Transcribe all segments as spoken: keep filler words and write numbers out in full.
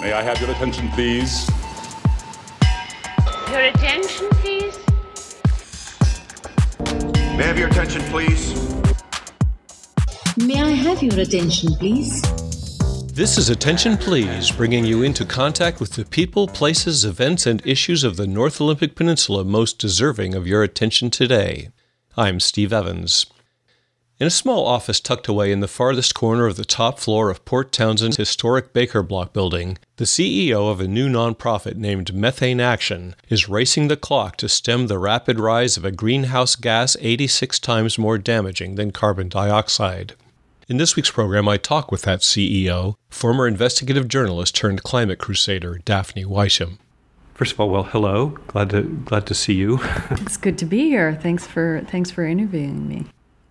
May I have your attention, please? Your attention, please? May I have your attention, please? May I have your attention, please? This is Attention Please, bringing you into contact with the people, places, events, and issues of the North Olympic Peninsula most deserving of your attention today. I'm Steve Evans. In a small office tucked away in the farthest corner of the top floor of Port Townsend's historic Baker Block building, the C E O of a new nonprofit named Methane Action is racing the clock to stem the rapid rise of a greenhouse gas eighty-six times more damaging than carbon dioxide. In this week's program, I talk with that C E O, former investigative journalist turned climate crusader Daphne Weisham. First of all, well, hello. Glad to glad to see you. It's good to be here. Thanks for thanks for interviewing me.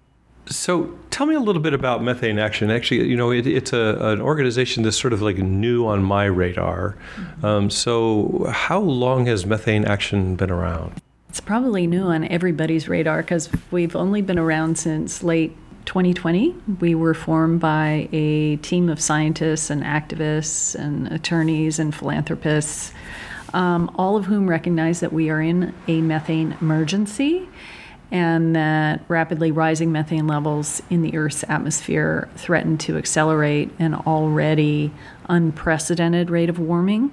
So tell me a little bit about Methane Action. Actually, you know, it, it's a, an organization that's sort of like new on my radar. Mm-hmm. Um, so how long has Methane Action been around? It's probably new on everybody's radar because we've only been around since late twenty twenty. We were formed by a team of scientists and activists and attorneys and philanthropists, um, all of whom recognize that we are in a methane emergency and that rapidly rising methane levels in the Earth's atmosphere threaten to accelerate an already unprecedented rate of warming.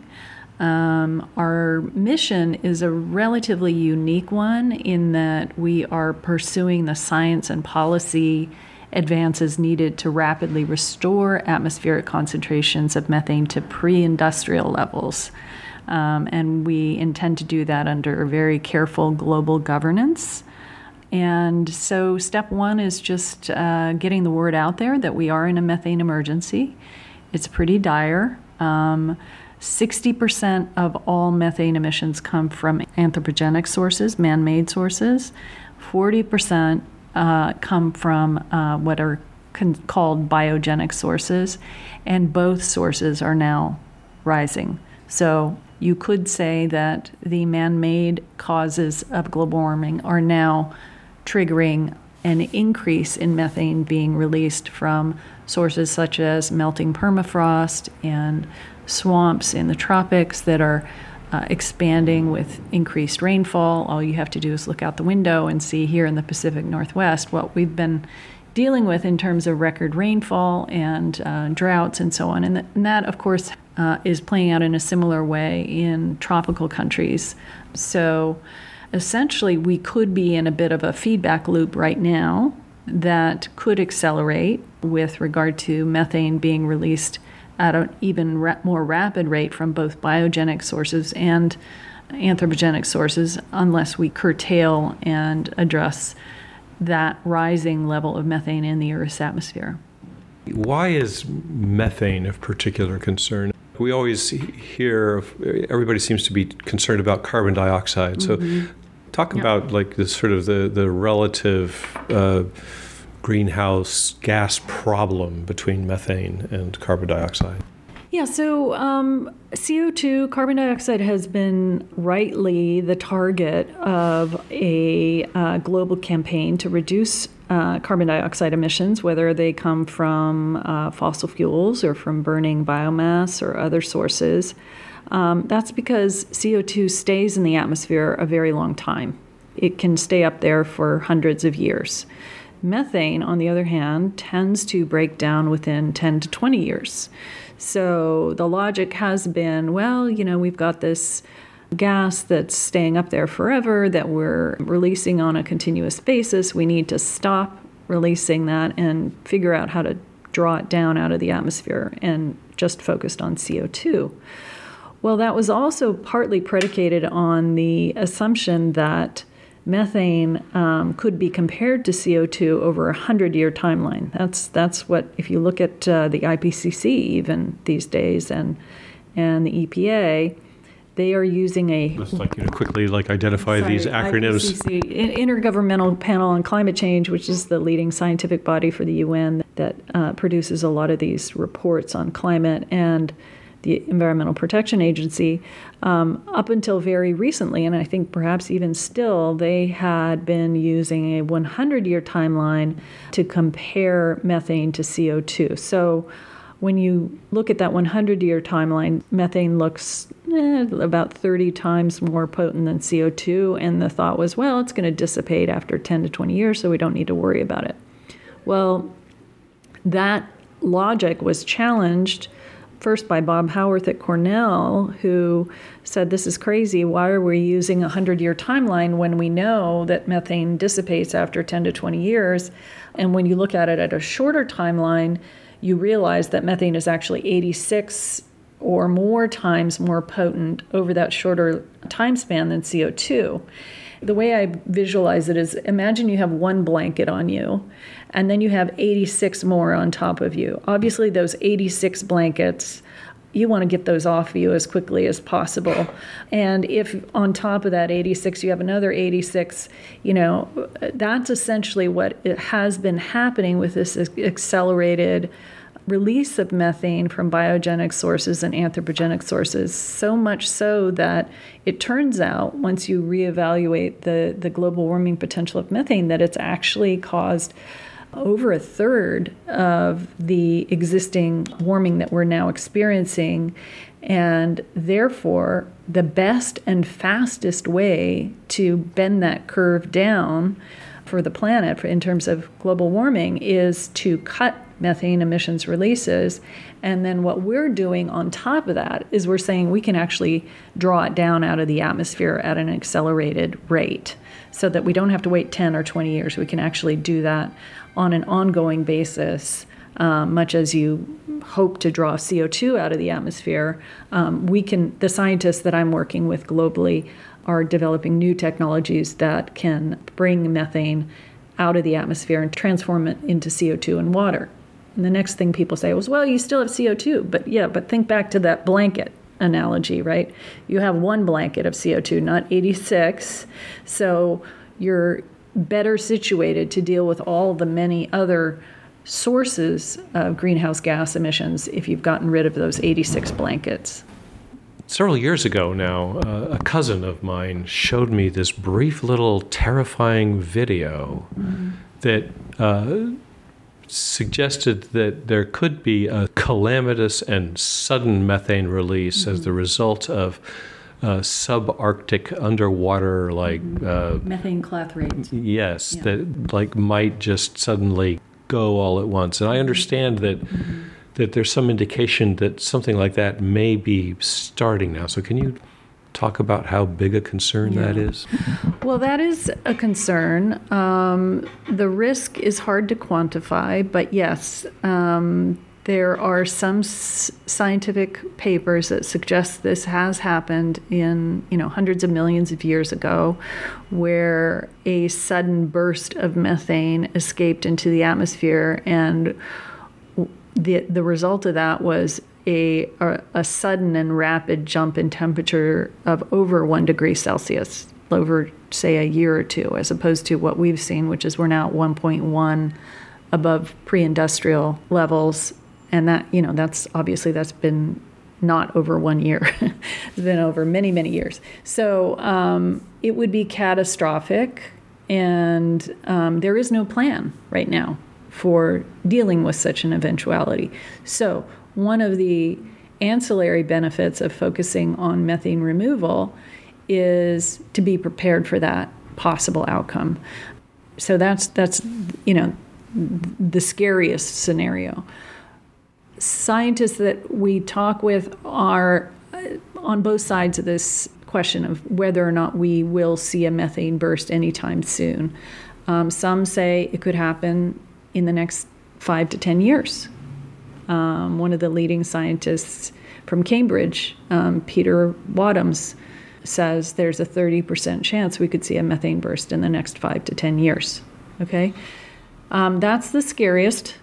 Um, our mission is a relatively unique one in that we are pursuing the science and policy advances needed to rapidly restore atmospheric concentrations of methane to pre-industrial levels. Um, and we intend to do that under very careful global governance. And so step one is just uh, getting the word out there that we are in a methane emergency. It's pretty dire. Um, sixty percent of all methane emissions come from anthropogenic sources, man-made sources. forty percent uh, come from uh, what are con- called biogenic sources, and both sources are now rising. So you could say that the man-made causes of global warming are now triggering an increase in methane being released from sources such as melting permafrost and swamps in the tropics that are uh, expanding with increased rainfall. All you have to do is look out the window and see here in the Pacific Northwest what we've been dealing with in terms of record rainfall and uh, droughts and so on. And, th- and that, of course, uh, is playing out in a similar way in tropical countries. So essentially, we could be in a bit of a feedback loop right now that could accelerate with regard to methane being released at an even ra- more rapid rate from both biogenic sources and anthropogenic sources unless we curtail and address that rising level of methane in the Earth's atmosphere. Why is methane of particular concern? We always hear, of, everybody seems to be concerned about carbon dioxide. Mm-hmm. So talk yeah. about like the sort of the, the relative uh, greenhouse gas problem between methane and carbon dioxide. Yeah, so um, C O two, carbon dioxide, has been rightly the target of a uh, global campaign to reduce uh, carbon dioxide emissions, whether they come from uh, fossil fuels or from burning biomass or other sources. Um, that's because C O two stays in the atmosphere a very long time. It can stay up there for hundreds of years. Methane, on the other hand, tends to break down within ten to twenty years. So the logic has been, well, you know, we've got this gas that's staying up there forever that we're releasing on a continuous basis. We need to stop releasing that and figure out how to draw it down out of the atmosphere and just focused on C O two. Well, that was also partly predicated on the assumption that methane um, could be compared to C O two over a hundred-year timeline. That's that's what, if you look at uh, the I P C C even these days and and the E P A, they are using a... Just like, you know, quickly like identify sorry, these acronyms. I P C C, Intergovernmental Panel on Climate Change, which is the leading scientific body for the U N that uh, produces a lot of these reports on climate, and the Environmental Protection Agency, um, up until very recently, and I think perhaps even still, they had been using a hundred-year timeline to compare methane to C O two. So when you look at that hundred-year timeline, methane looks eh, about thirty times more potent than C O two, and the thought was, well, it's going to dissipate after ten to twenty years, so we don't need to worry about it. Well, that logic was challenged first by Bob Howarth at Cornell, who said, this is crazy. Why are we using a hundred-year timeline when we know that methane dissipates after ten to twenty years? And when you look at it at a shorter timeline, you realize that methane is actually eighty-six or more times more potent over that shorter time span than C O two. The way I visualize it is, imagine you have one blanket on you, and then you have eighty-six more on top of you. Obviously, those eighty-six blankets, you want to get those off you as quickly as possible. And if on top of that eighty-six, you have another eighty-six, you know, that's essentially what it has been happening with this accelerated release of methane from biogenic sources and anthropogenic sources, so much so that it turns out, once you reevaluate the, the global warming potential of methane, that it's actually caused over a third of the existing warming that we're now experiencing. And therefore, the best and fastest way to bend that curve down for the planet in terms of global warming is to cut methane emissions releases. And then what we're doing on top of that is we're saying we can actually draw it down out of the atmosphere at an accelerated rate so that we don't have to wait ten or twenty years. We can actually do that on an ongoing basis, um, much as you hope to draw C O two out of the atmosphere. Um, we can, the scientists that I'm working with globally are developing new technologies that can bring methane out of the atmosphere and transform it into C O two and water. And the next thing people say was, well, you still have C O two. But yeah, but think back to that blanket analogy, right? You have one blanket of C O two, not eighty-six. So you're better situated to deal with all the many other sources of greenhouse gas emissions if you've gotten rid of those eighty-six blankets. Several years ago now, uh, a cousin of mine showed me this brief little terrifying video mm-hmm. that uh, suggested that there could be a calamitous and sudden methane release mm-hmm. as the result of uh, subarctic underwater, like uh, methane clathrate. Yes, yeah. that like might just suddenly go all at once. And I understand that mm-hmm. that there's some indication that something like that may be starting now. So can you talk about how big a concern yeah. that is? Well, that is a concern. Um, the risk is hard to quantify, but yes, um, there are some s- scientific papers that suggest this has happened in, you know, hundreds of millions of years ago, where a sudden burst of methane escaped into the atmosphere, and the the result of that was a, a a sudden and rapid jump in temperature of over one degree Celsius over, say, a year or two, as opposed to what we've seen, which is we're now at one point one above pre-industrial levels. And that, you know, that's obviously that's been not over one year. It's been over many, many years. So um, it would be catastrophic. And um, there is no plan right now for dealing with such an eventuality. So one of the ancillary benefits of focusing on methane removal is to be prepared for that possible outcome. So that's, that's you know, the scariest scenario. Scientists that we talk with are on both sides of this question of whether or not we will see a methane burst anytime soon. Um, some say it could happen in the next five to ten years. Um, one of the leading scientists from Cambridge, um, Peter Wadhams, says there's a thirty percent chance we could see a methane burst in the next five to ten years. Okay, um, that's the scariest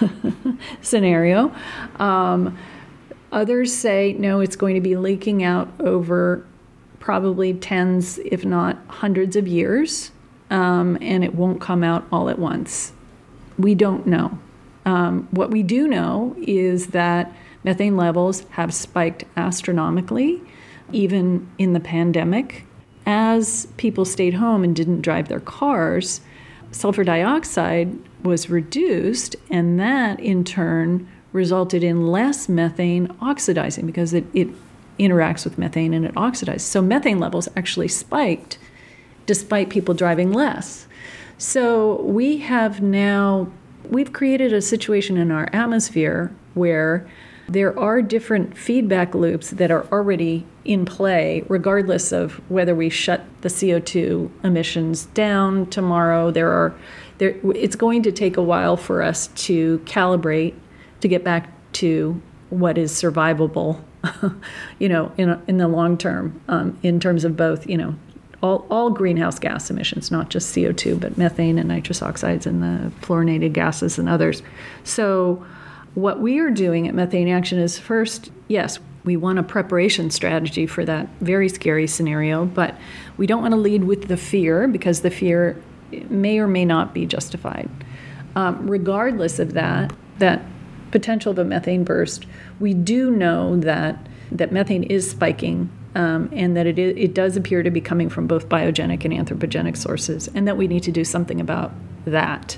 scenario. Um, others say, no, it's going to be leaking out over probably tens, if not hundreds of years, um, and it won't come out all at once. We don't know. Um, what we do know is that methane levels have spiked astronomically, even in the pandemic. As people stayed home and didn't drive their cars, sulfur dioxide was reduced, and that in turn resulted in less methane oxidizing because it, it interacts with methane and it oxidizes. So methane levels actually spiked despite people driving less. So we have now, we've created a situation in our atmosphere where there are different feedback loops that are already in play, regardless of whether we shut the C O two emissions down tomorrow. There are, there, it's going to take a while for us to calibrate to get back to what is survivable, you know, in in the long term, um, in terms of both, you know, all all greenhouse gas emissions, not just C O two, but methane and nitrous oxides and the fluorinated gases and others. So what we are doing at Methane Action is first, yes, we want a preparation strategy for that very scary scenario, but we don't want to lead with the fear because the fear may or may not be justified. Um, regardless of that, that potential of a methane burst, we do know that that methane is spiking um, and that it, is, it does appear to be coming from both biogenic and anthropogenic sources, and that we need to do something about that.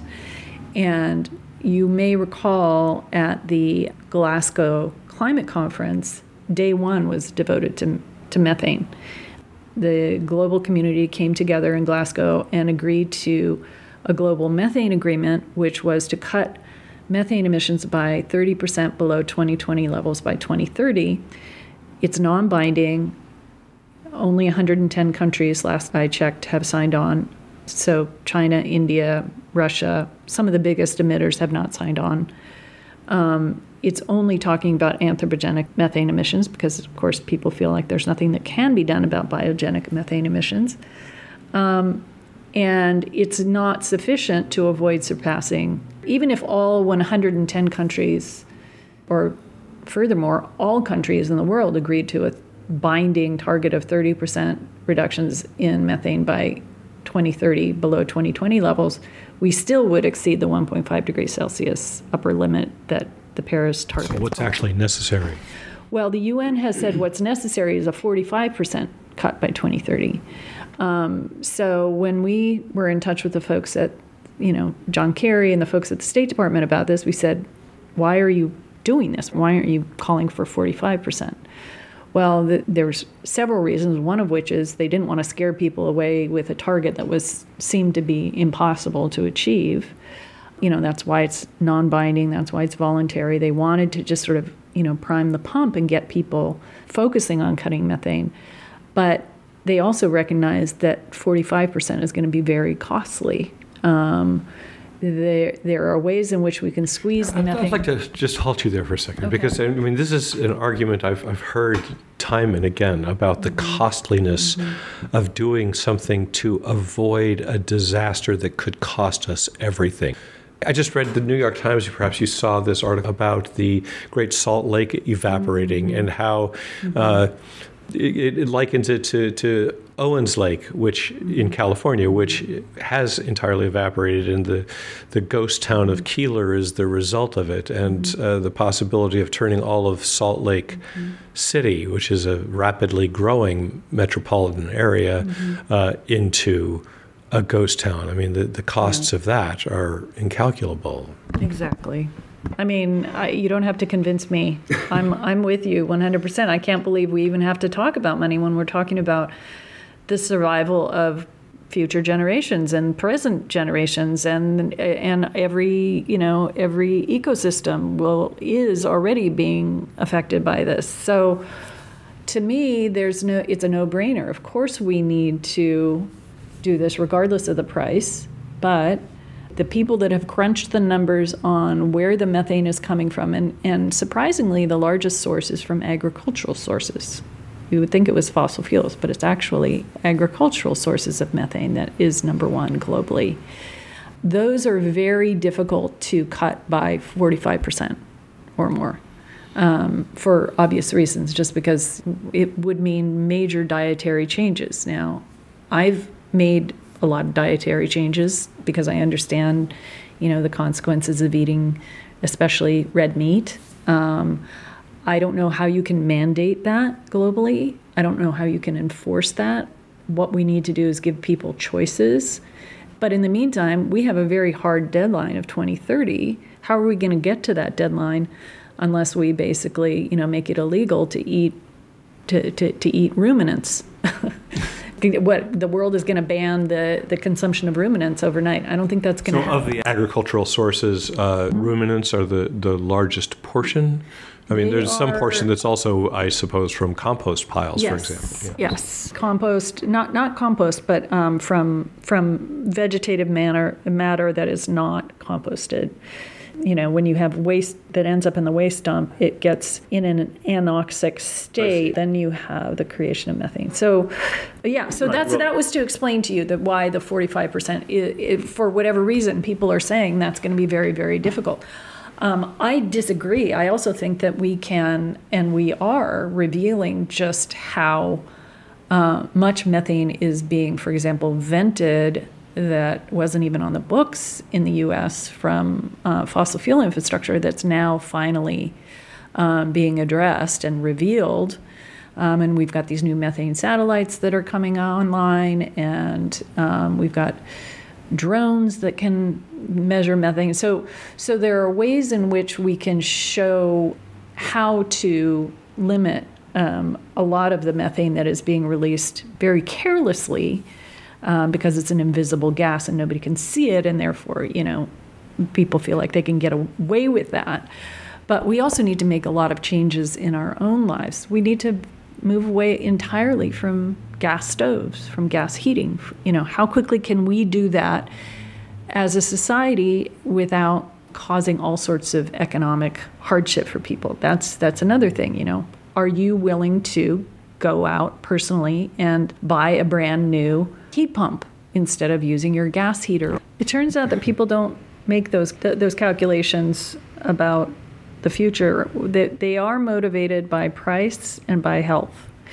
And you may recall at the Glasgow Climate Conference, day one was devoted to, to methane. The global community came together in Glasgow and agreed to a global methane agreement, which was to cut methane emissions by thirty percent below twenty twenty levels by twenty thirty. It's non-binding. Only one hundred ten countries, last I checked, have signed on. So China, India, Russia, some of the biggest emitters have not signed on. Um, it's only talking about anthropogenic methane emissions because, of course, people feel like there's nothing that can be done about biogenic methane emissions. Um, and it's not sufficient to avoid surpassing, even if all one hundred ten countries, or furthermore, all countries in the world agreed to a binding target of thirty percent reductions in methane by twenty thirty below twenty twenty levels, we still would exceed the one point five degrees Celsius upper limit that the Paris target. So what's actually necessary? Well, the U N has said what's necessary is a forty-five percent cut by twenty thirty. Um, so when we were in touch with the folks at, you know, John Kerry and the folks at the State Department about this, we said, why are you doing this? Why aren't you calling for forty-five percent? Well, the, there's several reasons, one of which is they didn't want to scare people away with a target that was seemed to be impossible to achieve. You know, that's why it's non-binding, that's why it's voluntary. They wanted to just sort of, you know, prime the pump and get people focusing on cutting methane. But they also recognized that forty-five percent is going to be very costly. Um, There, there are ways in which we can squeeze the methane. I'd like to just halt you there for a second, Okay. because I mean this is an argument I've I've heard time and again about the Mm-hmm. costliness Mm-hmm. of doing something to avoid a disaster that could cost us everything. I just read the New York Times, perhaps you saw this article about the Great Salt Lake evaporating Mm-hmm. and how mm-hmm. uh, it, it likens it to, to Owens Lake, which in California, which has entirely evaporated, and the, the ghost town of Keeler is the result of it, and uh, the possibility of turning all of Salt Lake mm-hmm. City, which is a rapidly growing metropolitan area, mm-hmm. uh, into a ghost town. I mean, the, the costs yeah. of that are incalculable. Exactly. I mean, I, you don't have to convince me. I'm I'm with you one hundred percent. I can't believe we even have to talk about money when we're talking about the survival of future generations and present generations, and and every you know every ecosystem will is already being affected by this. So, to me, there's no. It's a no-brainer. Of course, we need to do this regardless of the price, but the people that have crunched the numbers on where the methane is coming from, and, and surprisingly, the largest source is from agricultural sources. You would think it was fossil fuels, but it's actually agricultural sources of methane that is number one globally. Those are very difficult to cut by forty-five percent or more um, for obvious reasons, just because it would mean major dietary changes. Now, I've made a lot of dietary changes because I understand, you know, the consequences of eating, especially red meat. Um, I don't know how you can mandate that globally. I don't know how you can enforce that. What we need to do is give people choices. But in the meantime, we have a very hard deadline of twenty thirty. How are we going to get to that deadline unless we basically, you know, make it illegal to eat to, to, to eat ruminants. What, the world is going to ban the, the consumption of ruminants overnight. I don't think that's going to so happen. Of the agricultural sources, uh, mm-hmm. ruminants are the, the largest portion? I mean, they there's are, some portion that's also, I suppose, from compost piles, yes, for example. Yeah. Yes, compost, not not compost, but um, from from vegetative matter, matter that is not composted. You know, when you have waste that ends up in the waste dump, it gets in an anoxic state. Then you have the creation of methane. So, yeah. So right, that's well, that was to explain to you that why the forty-five percent, it, it, for whatever reason, people are saying that's going to be very, very difficult. Um, I disagree. I also think that we can and we are revealing just how uh, much methane is being, for example, vented that wasn't even on the books in the U S from uh, fossil fuel infrastructure that's now finally um, being addressed and revealed. Um, and we've got these new methane satellites that are coming online, and um, we've got drones that can measure methane. So, so there are ways in which we can show how to limit um, a lot of the methane that is being released very carelessly, Um, because it's an invisible gas and nobody can see it, and therefore, you know, people feel like they can get away with that. But we also need to make a lot of changes in our own lives. We need to move away entirely from gas stoves, from gas heating. You know, how quickly can we do that as a society without causing all sorts of economic hardship for people? That's that's another thing, you know. Are you willing to go out personally and buy a brand new heat pump instead of using your gas heater? It turns out that people don't make those th- those calculations about the future. They, they are motivated by price and by health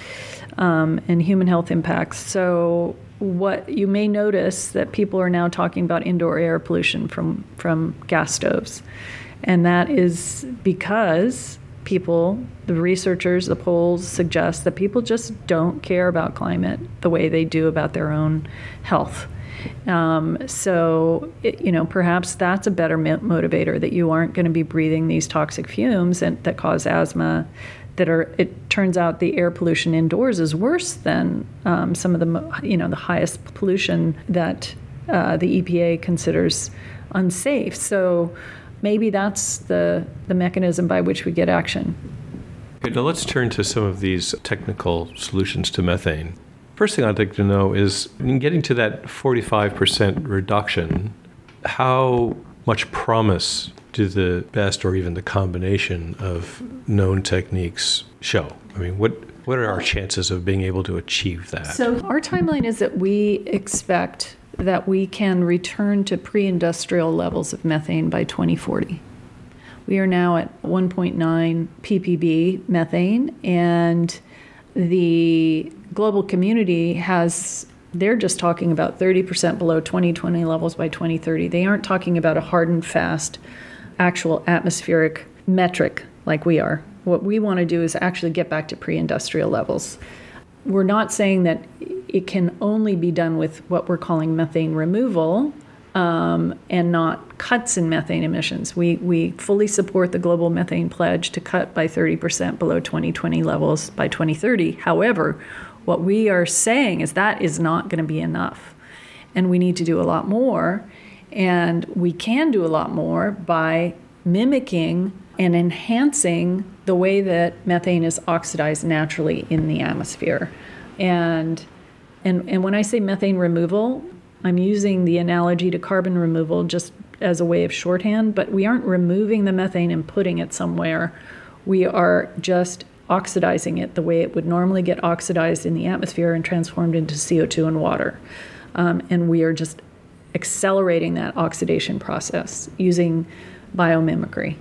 um, and human health impacts. So what you may notice that people are now talking about indoor air pollution from, from gas stoves. And that is because people, the researchers, the polls suggest that people just don't care about climate the way they do about their own health. Um, so, it, you know, perhaps that's a better motivator, that you aren't going to be breathing these toxic fumes and, that cause asthma, that are, it turns out the air pollution indoors is worse than um, some of the, you know, the highest pollution that uh, the E P A considers unsafe. So maybe that's the, the mechanism by which we get action. Okay, now let's turn to some of these technical solutions to methane. First thing I'd like to know is, in getting to that forty-five percent reduction, how much promise do the best or even the combination of known techniques show? I mean, what, what are our chances of being able to achieve that? So our timeline is that we expect that we can return to pre-industrial levels of methane by twenty forty. We are now at one point nine P P B methane, and the global community has, they're just talking about thirty percent below twenty twenty levels by twenty thirty. They aren't talking about a hard and fast actual atmospheric metric like we are. What we want to do is actually get back to pre-industrial levels. We're not saying that it can only be done with what we're calling methane removal um, and not cuts in methane emissions. We we fully support the global methane pledge to cut by thirty percent below twenty twenty levels by twenty thirty. However, what we are saying is that is not going to be enough, and we need to do a lot more, and we can do a lot more by mimicking and enhancing the way that methane is oxidized naturally in the atmosphere. And, and, and when I say methane removal, I'm using the analogy to carbon removal just as a way of shorthand, but we aren't removing the methane and putting it somewhere. We are just oxidizing it the way it would normally get oxidized in the atmosphere and transformed into C O two and water. Um, and we are just accelerating that oxidation process using biomimicry.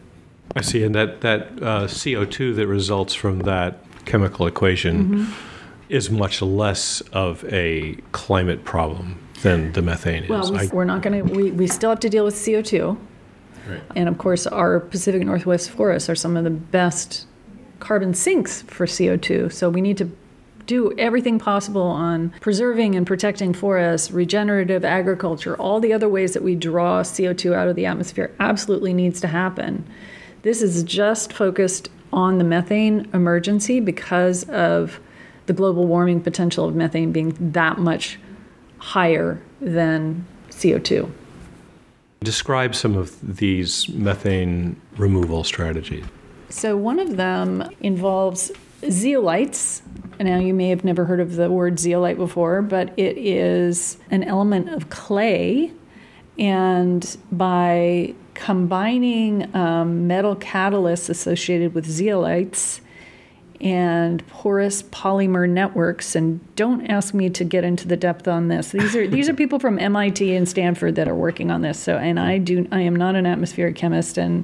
I see, and that, that uh, C O two that results from that chemical equation mm-hmm. is much less of a climate problem than the methane is. Well, we, I, we're not going to, we, we still have to deal with C O two. Right. And of course, our Pacific Northwest forests are some of the best carbon sinks for C O two. So we need to do everything possible on preserving and protecting forests, regenerative agriculture, all the other ways that we draw C O two out of the atmosphere absolutely needs to happen. This is just focused on the methane emergency because of the global warming potential of methane being that much higher than C O two. Describe some of these methane removal strategies. So one of them involves zeolites. Now, you may have never heard of the word zeolite before, but it is an element of clay. And by combining um, metal catalysts associated with zeolites and porous polymer networks, and don't ask me to get into the depth on this. These are these are people from M I T and Stanford that are working on this. So, and I do I am not an atmospheric chemist, and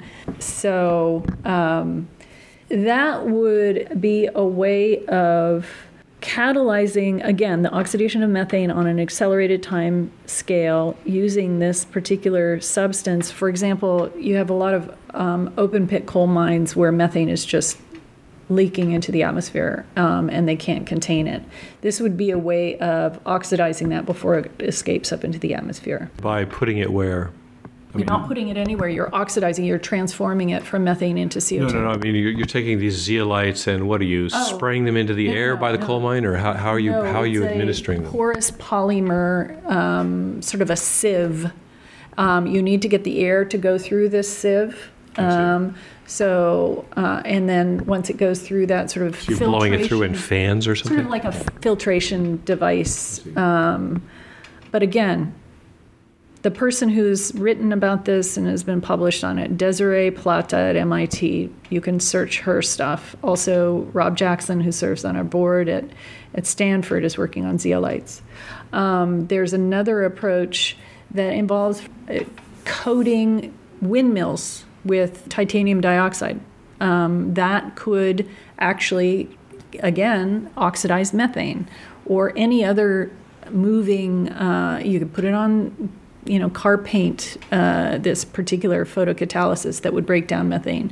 so um, that would be a way of catalyzing, again, the oxidation of methane on an accelerated time scale using this particular substance. For example, you have a lot of um, open pit coal mines where methane is just leaking into the atmosphere um, and they can't contain it. This would be a way of oxidizing that before it escapes up into the atmosphere. By putting it where? I You're mean, not putting it anywhere. You're oxidizing. You're transforming it from methane into C O two. No, no, no. I mean, you're, you're taking these zeolites and what are you, Oh. spraying them into the No, air by the no. coal mine? Or how, how are you, No, how are you it's a administering them? porous polymer, um, sort of a sieve. Um, you need to get the air to go through this sieve. Um, so, uh, and then once it goes through that sort of So you're blowing it through in filtration- fans or sort something? of like a filtration device. Um, but again, the person who's written about this and has been published on it, Desiree Plata at M I T, you can search her stuff. Also, Rob Jackson, who serves on our board at, at Stanford, is working on zeolites. Um, there's another approach that involves uh, coating windmills with titanium dioxide. Um, that could actually, again, oxidize methane or any other moving, uh, you could put it on, you know, car paint, uh, this particular photocatalysis that would break down methane.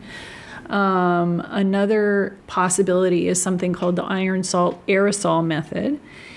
Um, another possibility is something called the iron salt aerosol method.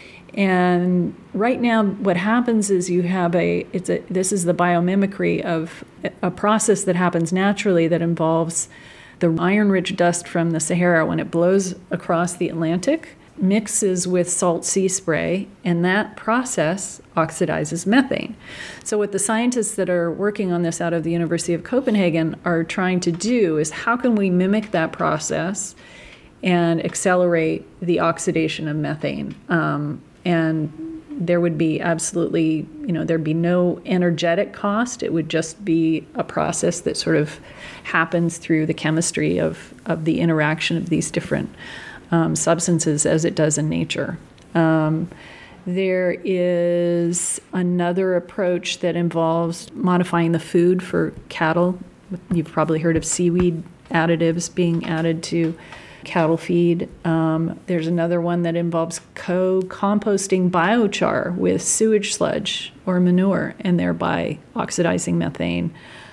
And right now, what happens is you have a, it's a, this is the biomimicry of a process that happens naturally that involves the iron-rich dust from the Sahara when it blows across the Atlantic, mixes with salt sea spray, and that process oxidizes methane. So what the scientists that are working on this out of the University of Copenhagen are trying to do is how can we mimic that process and accelerate the oxidation of methane? Um, and there would be absolutely, you know, there'd be no energetic cost. It would just be a process that sort of happens through the chemistry of, of the interaction of these different um, substances as it does in nature. Um, there is another approach that involves modifying the food for cattle. You've probably heard of seaweed additives being added to cattle feed. Um, there's another one that involves co-composting biochar with sewage sludge or manure and thereby oxidizing methane.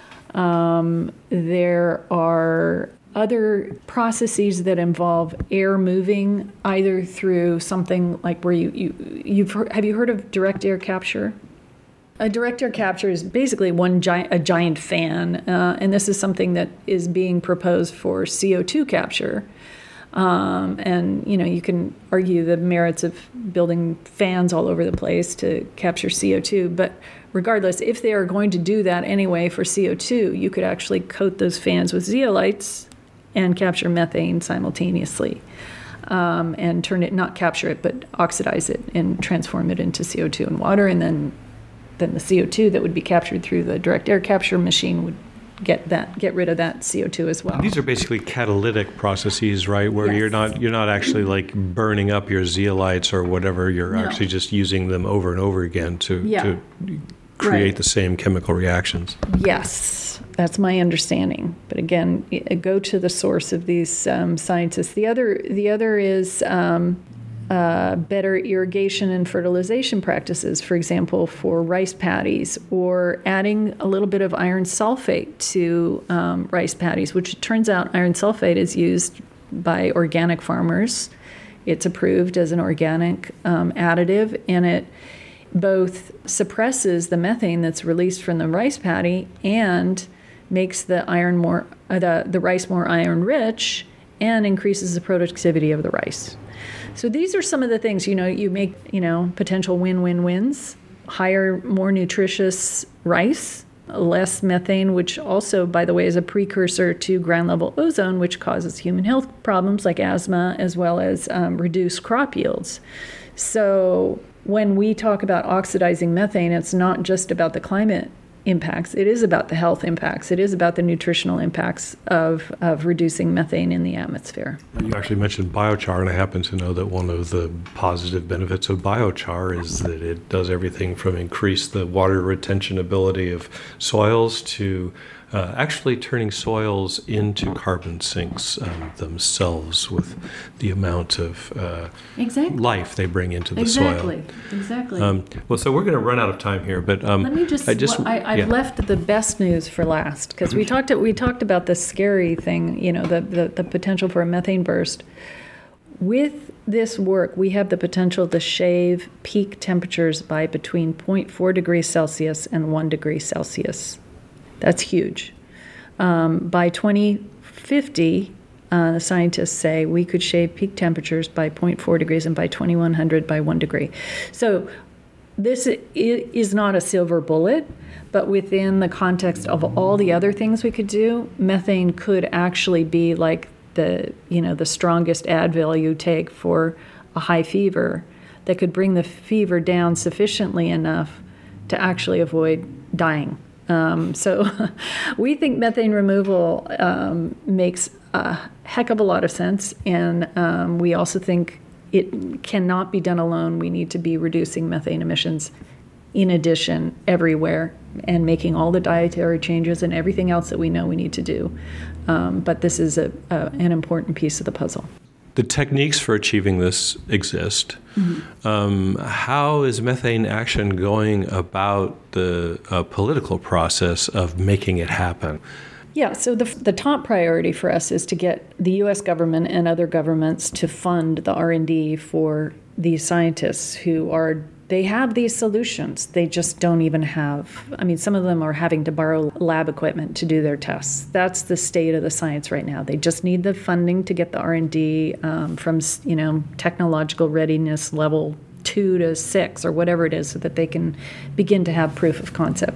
Um, there are other processes that involve air moving either through something like where you, you you've heard, have you heard of direct air capture? A direct air capture is basically one giant, a giant fan, uh, and this is something that is being proposed for C O two capture. Um, and, you know, you can argue the merits of building fans all over the place to capture C O two. But regardless, if they are going to do that anyway for C O two, you could actually coat those fans with zeolites and capture methane simultaneously. Um, and turn it, not capture it, but oxidize it and transform it into C O two and water. And then, then the C O two that would be captured through the direct air capture machine would get that, get rid of that C O two as well. These are basically catalytic processes, right? Where Yes. you're not you're not actually like burning up your zeolites or whatever. You're No. actually just using them over and over again to Yeah. to create Right. the same chemical reactions. Yes, that's my understanding. But again, i- go to the source of these um, scientists. The other, the other is um, uh, better irrigation and fertilization practices. For example, for rice paddies, or adding a little bit of iron sulfate to um, rice paddies, which it turns out iron sulfate is used by organic farmers. It's approved as an organic um, additive, and it both suppresses the methane that's released from the rice paddy and makes the iron more uh, the, the rice more iron rich, and increases the productivity of the rice. So these are some of the things, you know, you make, you know, potential win-win-wins, higher, more nutritious rice, less methane, which also, by the way, is a precursor to ground-level ozone, which causes human health problems like asthma, as well as um, reduced crop yields. So when we talk about oxidizing methane, it's not just about the climate impacts. It is about the health impacts. It is about the nutritional impacts of, of reducing methane in the atmosphere. You actually mentioned biochar, and I happen to know that one of the positive benefits of biochar is that it does everything from increase the water retention ability of soils to uh, actually turning soils into carbon sinks um, themselves with the amount of uh, exactly. life they bring into the exactly. soil. Exactly, exactly. Um, well, so we're going to run out of time here, but um, let me just. I just well, I, I've yeah. left the best news for last because we talked. We talked about the scary thing. You know, the, the the potential for a methane burst. With this work, we have the potential to shave peak temperatures by between zero point four degrees Celsius and one degree Celsius. That's huge. Um, by twenty fifty, uh, the scientists say we could shave peak temperatures by zero point four degrees and by twenty-one hundred by one degree. So this is not a silver bullet, but within the context of all the other things we could do, methane could actually be like the, you know, the strongest Advil you take for a high fever that could bring the fever down sufficiently enough to actually avoid dying. Um, so we think methane removal um, makes a heck of a lot of sense, and um, we also think it cannot be done alone. We need to be reducing methane emissions in addition everywhere and making all the dietary changes and everything else that we know we need to do. Um, but this is a, a, an important piece of the puzzle. The techniques for achieving this exist. Mm-hmm. Um, how is Methane Action going about the uh, political process of making it happen? Yeah, so the the top priority for us is to get the U S government and other governments to fund the R and D for these scientists who are, they have these solutions. They just don't even have, I mean, some of them are having to borrow lab equipment to do their tests. That's the state of the science right now. They just need the funding to get the R and D um, from, you know, technological readiness level two to six or whatever it is so that they can begin to have proof of concept.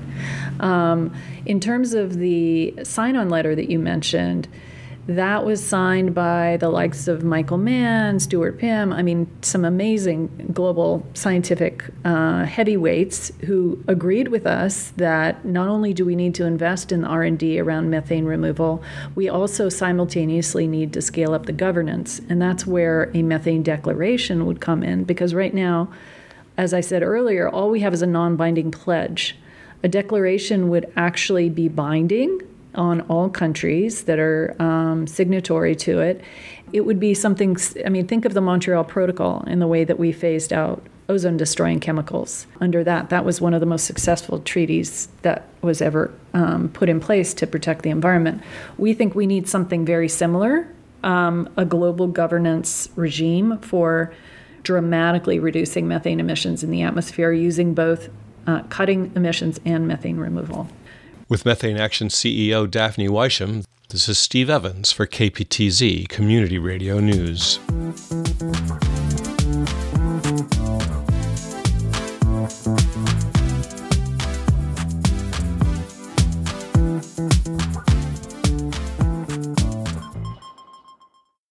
Um, in terms of the sign-on letter that you mentioned, that was signed by the likes of Michael Mann, Stuart Pimm, I mean, some amazing global scientific uh, heavyweights who agreed with us that not only do we need to invest in R and D around methane removal, we also simultaneously need to scale up the governance. And that's where a methane declaration would come in, because right now, as I said earlier, all we have is a non-binding pledge. A declaration would actually be binding on all countries that are um, signatory to it. It would be something, I mean, think of the Montreal Protocol and the way that we phased out ozone-destroying chemicals. Under that, that was one of the most successful treaties that was ever um, put in place to protect the environment. We think we need something very similar, um, a global governance regime for dramatically reducing methane emissions in the atmosphere using both uh, cutting emissions and methane removal. With Methane Action C E O Daphne Weisham, this is Steve Evans for K P T Z Community Radio News.